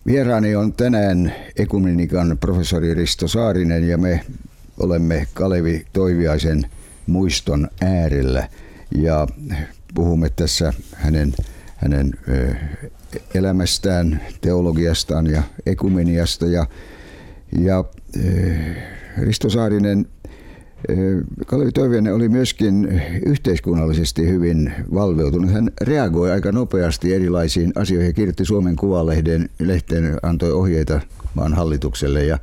Vieraani on tänään ekumenikan professori Risto Saarinen ja me olemme Kalevi Toiviaisen muiston äärellä ja puhumme tässä hänen elämästään, teologiastaan ja ekumeniasta ja Risto Saarinen, Kalevi Toiviainen oli myöskin yhteiskunnallisesti hyvin valveutunut. Hän reagoi aika nopeasti erilaisiin asioihin ja kirjoitti Suomen Kuvalehteen, antoi ohjeita maan hallitukselle ja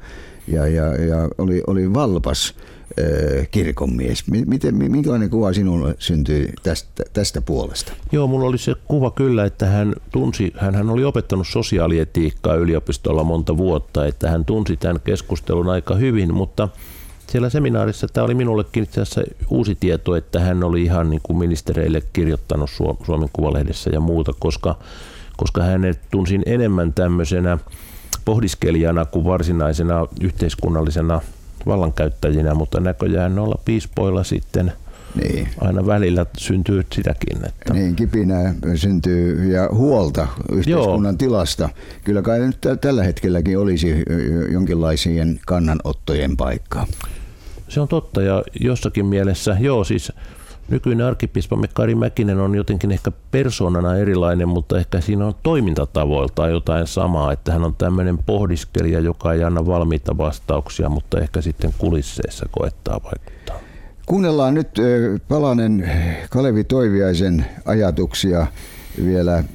oli valpas kirkonmies. Minkälainen kuva sinulle syntyi tästä puolesta? Joo, mulla oli se kuva kyllä, että hän oli opettanut sosiaalietiikkaa yliopistolla monta vuotta, että hän tunsi tämän keskustelun aika hyvin, mutta siellä seminaarissa tämä oli minullekin itse asiassa uusi tieto, että hän oli ihan niin kuin ministereille kirjoittanut Suomen Kuvalehdessä ja muuta, koska hänet tunsin enemmän tämmöisenä pohdiskelijana kuin varsinaisena yhteiskunnallisena vallankäyttäjinä, mutta näköjään noilla piispoilla sitten niin aina välillä syntyy sitäkin. Että niin, kipinää syntyy ja huolta yhteiskunnan tilasta. Kyllä kai nyt tällä hetkelläkin olisi jonkinlaisien kannanottojen paikka. Se on totta ja jossakin mielessä, siis nykyinen arkkipiispamme Kari Mäkinen on jotenkin ehkä persoonana erilainen, mutta ehkä siinä on toimintatavoiltaan jotain samaa, että hän on tämmöinen pohdiskelija, joka ei anna valmiita vastauksia, mutta ehkä sitten kulisseissa koettaa vaikuttaa. Kuunnellaan nyt palanen Kalevi Toiviaisen ajatuksia vielä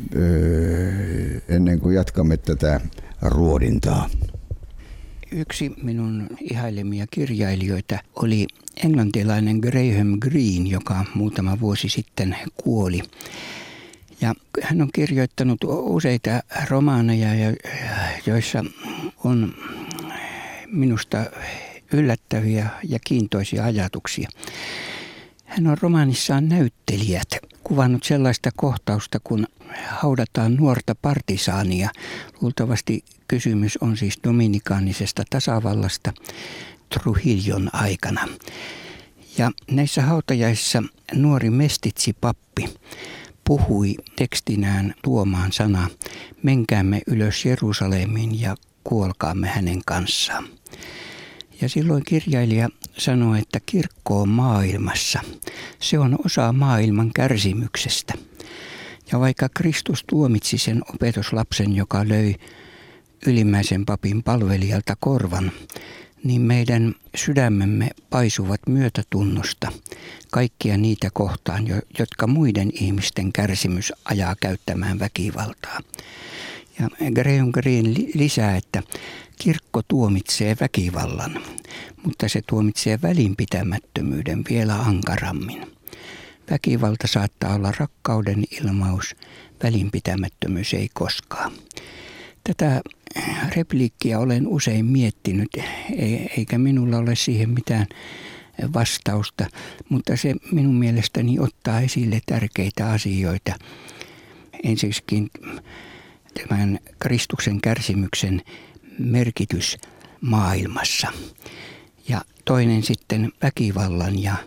ennen kuin jatkamme tätä ruodintaa. Yksi minun ihailemia kirjailijoita oli englantilainen Graham Greene, joka muutama vuosi sitten kuoli. Ja hän on kirjoittanut useita romaaneja, joissa on minusta yllättäviä ja kiintoisia ajatuksia. Hän on romaanissaan Näyttelijät kuvannut sellaista kohtausta, kun haudataan nuorta partisaania. Luultavasti kysymys on siis dominikaanisesta tasavallasta Trujillon aikana. Ja näissä hautajaisissa nuori mestitsipappi puhui tekstinään tuomaan sana, menkäämme ylös Jerusalemiin ja kuolkaamme hänen kanssaan. Ja silloin kirjailija sanoi, että kirkko on maailmassa. Se on osa maailman kärsimyksestä. Ja vaikka Kristus tuomitsi sen opetuslapsen, joka löi ylimmäisen papin palvelijalta korvan, niin meidän sydämemme paisuvat myötätunnosta kaikkia niitä kohtaan, jotka muiden ihmisten kärsimys ajaa käyttämään väkivaltaa. Ja Graham Greene lisää, että kirkko tuomitsee väkivallan, mutta se tuomitsee välinpitämättömyyden vielä ankarammin. Väkivalta saattaa olla rakkauden ilmaus, välinpitämättömyys ei koskaan. Tätä repliikkiä olen usein miettinyt, eikä minulla ole siihen mitään vastausta, mutta se minun mielestäni ottaa esille tärkeitä asioita. Ensiksikin tämän Kristuksen kärsimyksen merkitys maailmassa ja toinen sitten väkivallan ja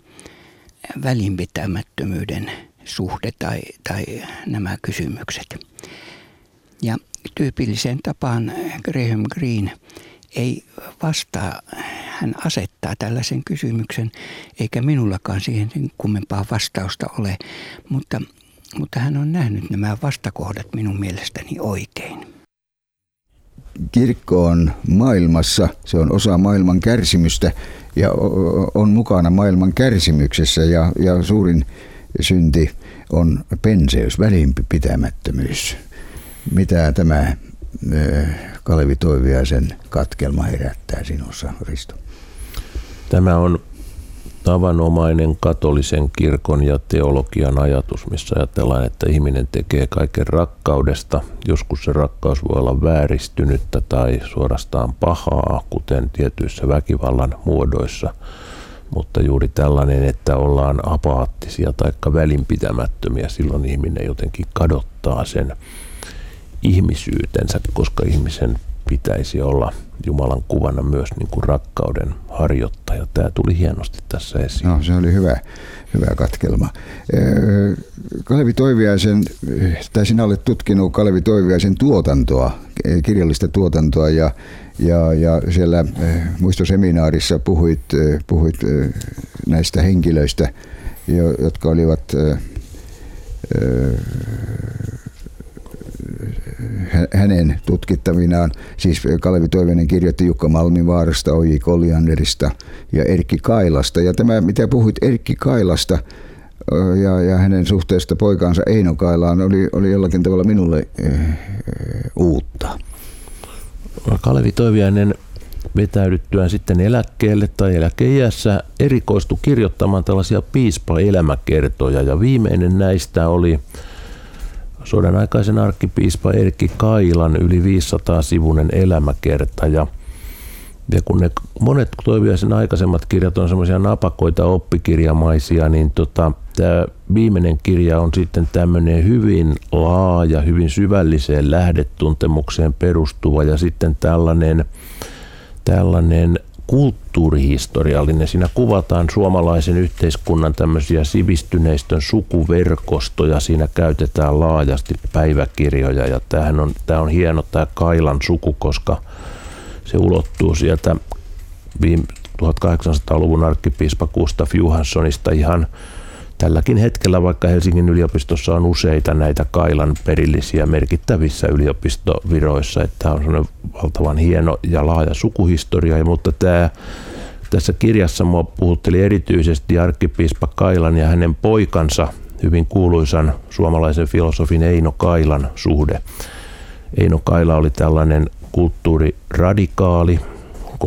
välinpitämättömyyden suhde tai nämä kysymykset. Ja tyypilliseen tapaan Graham Greene ei vastaa, hän asettaa tällaisen kysymyksen, eikä minullakaan siihen kummempaa vastausta ole, mutta hän on nähnyt nämä vastakohdat minun mielestäni oikein. Kirkko on maailmassa, se on osa maailman kärsimystä ja on mukana maailman kärsimyksessä ja suurin synti on penseys, välinpitämättömyys. Mitä tämä Kalevi Toiviaisen katkelma herättää sinussa, Risto? Tämä on tavanomainen katolisen kirkon ja teologian ajatus, missä ajatellaan, että ihminen tekee kaiken rakkaudesta. Joskus se rakkaus voi olla vääristynyttä tai suorastaan pahaa, kuten tietyissä väkivallan muodoissa. Mutta juuri tällainen, että ollaan apaattisia tai välinpitämättömiä, silloin ihminen jotenkin kadottaa sen ihmisyytensä, koska ihmisen pitäisi olla Jumalan kuvana myös niin kuin rakkauden harjoittaja. Tämä tuli hienosti tässä esiin. No, se oli hyvä katkelma. Kalevi Toiviaisen, tai sinä olet tutkinut Kalevi Toiviaisen tuotantoa kirjallista tuotantoa ja siellä muistoseminaarissa puhuit näistä henkilöistä, jotka olivat hänen tutkittavinaan. Siis Kalevi Toivonen kirjoitti Jukka Malmivaarasta, O.J. Collianderista ja Erkki Kailasta. Ja tämä, mitä puhuit Erkki Kailasta ja hänen suhteesta poikaansa Eino Kailaan, oli jollakin tavalla minulle uutta. Kalevi Toiviainen vetäydyttyään sitten eläkkeelle tai eläkeiässä erikoistui kirjoittamaan tällaisia piispa-elämäkertoja, ja viimeinen näistä oli sodan aikaisen arkkipiispa Erkki Kailan yli 500-sivuinen elämäkerta. Ja kun ne monet Toiviaisen aikaisemmat kirjat on semmoisia napakoita oppikirjamaisia, niin tämä viimeinen kirja on sitten tämmöinen hyvin laaja, hyvin syvälliseen lähdetuntemukseen perustuva ja sitten tällainen kulttuurihistoriallinen. Siinä kuvataan suomalaisen yhteiskunnan tämmöisiä sivistyneistön sukuverkostoja. Siinä käytetään laajasti päiväkirjoja, ja tämä on hieno tämä Kailan suku, koska se ulottuu sieltä 1800-luvun arkkipiispa Gustaf Johanssonista ihan tälläkin hetkellä, vaikka Helsingin yliopistossa on useita näitä Kailan perillisiä merkittävissä yliopistoviroissa, että tämä on sellainen valtavan hieno ja laaja sukuhistoria, mutta tässä kirjassa minua puhutteli erityisesti arkkipiispa Kailan ja hänen poikansa, hyvin kuuluisan suomalaisen filosofin Eino Kailan suhde. Eino Kaila oli tällainen kulttuuriradikaali 30-, 40-,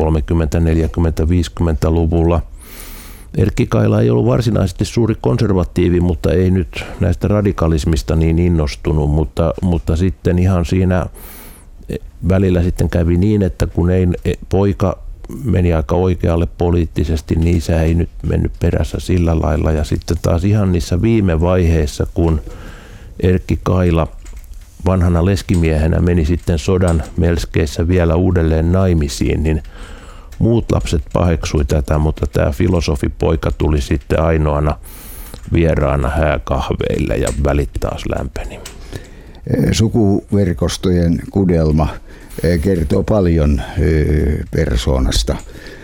50-luvulla. Erkki Kaila ei ollut varsinaisesti suuri konservatiivi, mutta ei nyt näistä radikalismista niin innostunut, mutta sitten ihan siinä välillä sitten kävi niin, että kun poika meni aika oikealle poliittisesti, niin isä ei nyt mennyt perässä sillä lailla. Ja sitten taas ihan niissä viime vaiheissa, kun Erkki Kaila vanhana leskimiehenä meni sitten sodan melskeissä vielä uudelleen naimisiin, niin muut lapset paheksui tätä, mutta tämä filosofipoika tuli sitten ainoana vieraana hääkahveille ja välit taas lämpeni. Sukuverkostojen kudelma kertoo paljon persoonasta,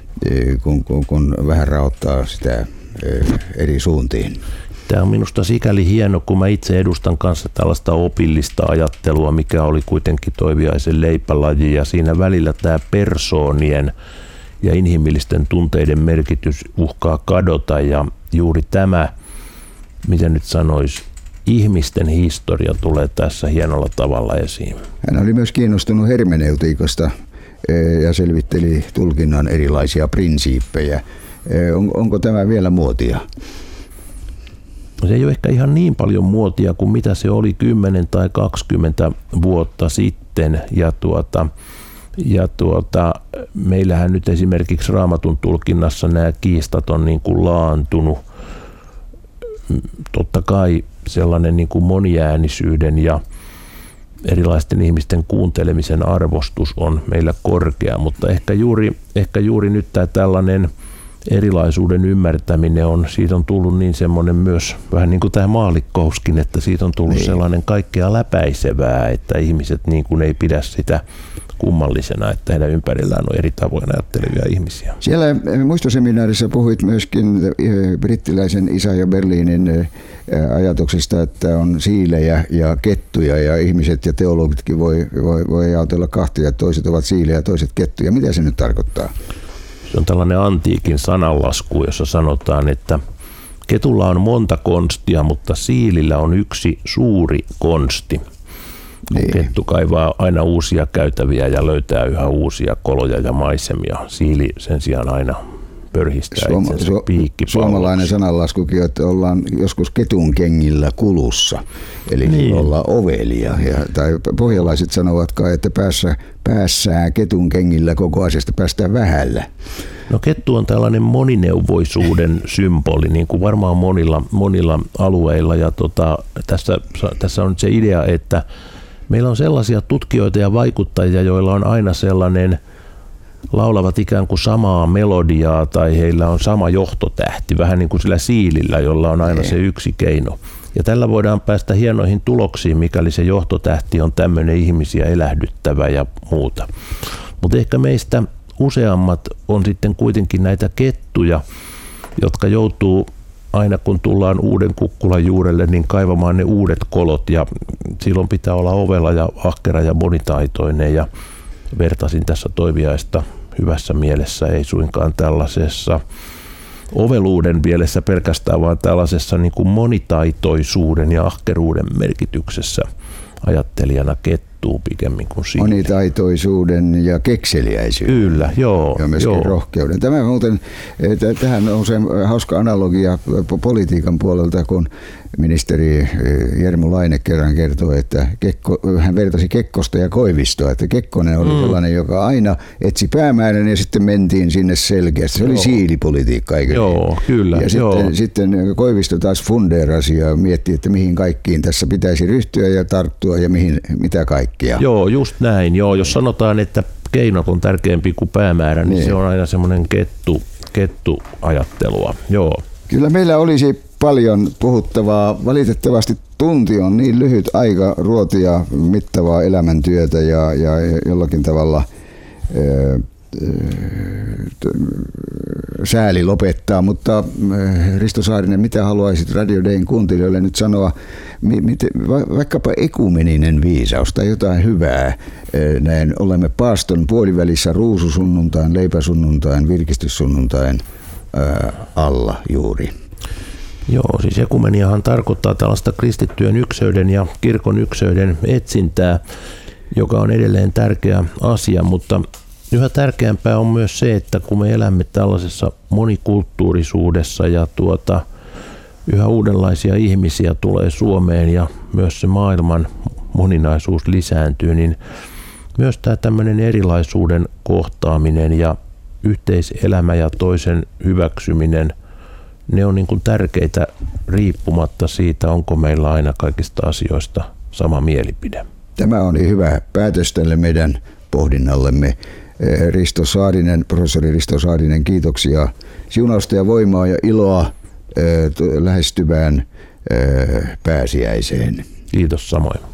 kun vähän raottaa sitä eri suuntiin. Tämä on minusta sikäli hieno, kun mä itse edustan kanssa tällaista opillista ajattelua, mikä oli kuitenkin Toiviaisen leipälaji, ja siinä välillä tämä persoonien ja inhimillisten tunteiden merkitys uhkaa kadota, ja juuri tämä, miten nyt sanoisi, ihmisten historia tulee tässä hienolla tavalla esiin. Hän oli myös kiinnostunut hermeneutiikasta ja selvitteli tulkinnan erilaisia prinsiippejä. Onko tämä vielä muotia? Se ei ole ehkä ihan niin muotia kuin mitä se oli 10 tai 20 vuotta sitten. Meillähän nyt esimerkiksi Raamatun tulkinnassa nämä kiistat on niin kuin laantunut. Totta kai sellainen niin kuin moniäänisyyden ja erilaisten ihmisten kuuntelemisen arvostus on meillä korkea, mutta ehkä juuri nyt tämä tällainen erilaisuuden ymmärtäminen siitä on tullut niin semmoinen myös vähän niin kuin tämä maallikkouskin, että siitä on tullut sellainen kaikkea läpäisevää, että ihmiset niin kuin ei pidä sitä kummallisena, että heidän ympärillään on eri tavoin ajattelevia ihmisiä. Siellä muistoseminaarissa puhuit myöskin brittiläisen Isaiah Berlinin ajatuksesta, että on siilejä ja kettuja, ja ihmiset ja teologitkin voi ajatella kahtia, että toiset ovat siilejä ja toiset kettuja. Mitä se nyt tarkoittaa? Se on tällainen antiikin sananlasku, jossa sanotaan, että ketulla on monta konstia, mutta siilillä on yksi suuri konsti. Niin. Kettu kaivaa aina uusia käytäviä ja löytää yhä uusia koloja ja maisemia. Siili sen sijaan aina pörhistää itsensä piikkipalloksi. Suomalainen sananlaskukin, että ollaan joskus ketun kengillä kulussa, eli niin. Ollaan ovelia. Tai pohjalaiset sanovatkaan, että päässään ketun kengillä koko asiasta päästään vähällä. No kettu on tällainen monineuvoisuuden symboli, niin kuin varmaan monilla alueilla. Ja tässä on se idea, että meillä on sellaisia tutkijoita ja vaikuttajia, joilla on aina sellainen, laulavat ikään kuin samaa melodiaa tai heillä on sama johtotähti, vähän niin kuin sillä siilillä, jolla on aina se yksi keino. Ja tällä voidaan päästä hienoihin tuloksiin, mikäli se johtotähti on tämmöinen ihmisiä elähdyttävä ja muuta. Mutta ehkä meistä useammat on sitten kuitenkin näitä kettuja, jotka joutuu aina kun tullaan uuden kukkulan juurelle, niin kaivamaan ne uudet kolot ja silloin pitää olla ovela ja ahkera ja monitaitoinen ja vertasin tässä Toiviaista hyvässä mielessä, ei suinkaan tällaisessa oveluuden mielessä pelkästään, vaan tällaisessa niin kuin monitaitoisuuden ja ahkeruuden merkityksessä ajattelijana kettuu pikemmin kuin siinä. Monitaitoisuuden ja kekseliäisyyden. Kyllä, joo. Ja myöskin rohkeuden. Tämä muuten, tähän on se hauska analogia politiikan puolelta, kun ministeri Jermu Laine kerran kertoi, että hän vertasi Kekkosta ja Koivistoa, että Kekkonen oli sellainen, joka aina etsi päämäärän ja sitten mentiin sinne selkeästi. Se oli siilipolitiikka, eikö? Joo, kyllä. Ja sitten Koivisto taas fundeerasi ja mietti, että mihin kaikkiin tässä pitäisi ryhtyä ja tarttua ja mitä kaikkia. Joo, just näin. Joo, jos sanotaan, että keinot on tärkeämpi kuin päämäärä, niin se on aina semmoinen kettuajattelua. Joo. Kyllä meillä olisi paljon puhuttavaa. Valitettavasti tunti on niin lyhyt aika ruotia mittavaa elämäntyötä ja jollakin tavalla sääli lopettaa, mutta Risto Saarinen, mitä haluaisit Radio Dayn kuuntelijoille nyt sanoa, vaikkapa ekumeninen viisaus tai jotain hyvää, näin olemme paaston puolivälissä ruususunnuntain, leipäsunnuntain, virkistyssunnuntain alla juuri. Joo, siis ekumeniahan tarkoittaa tällaista kristittyjen ykseyden ja kirkon ykseyden etsintää, joka on edelleen tärkeä asia, mutta yhä tärkeämpää on myös se, että kun me elämme tällaisessa monikulttuurisuudessa ja yhä uudenlaisia ihmisiä tulee Suomeen ja myös se maailman moninaisuus lisääntyy, niin myös tämä tämmöinen erilaisuuden kohtaaminen ja yhteiselämä ja toisen hyväksyminen, ne on niin kuin tärkeitä riippumatta siitä, onko meillä aina kaikista asioista sama mielipide. Tämä oli hyvä päätös tälle meidän pohdinnallemme. Risto Saarinen, professori Risto Saarinen, kiitoksia siunausta ja voimaa ja iloa lähestyvään pääsiäiseen. Kiitos samoin.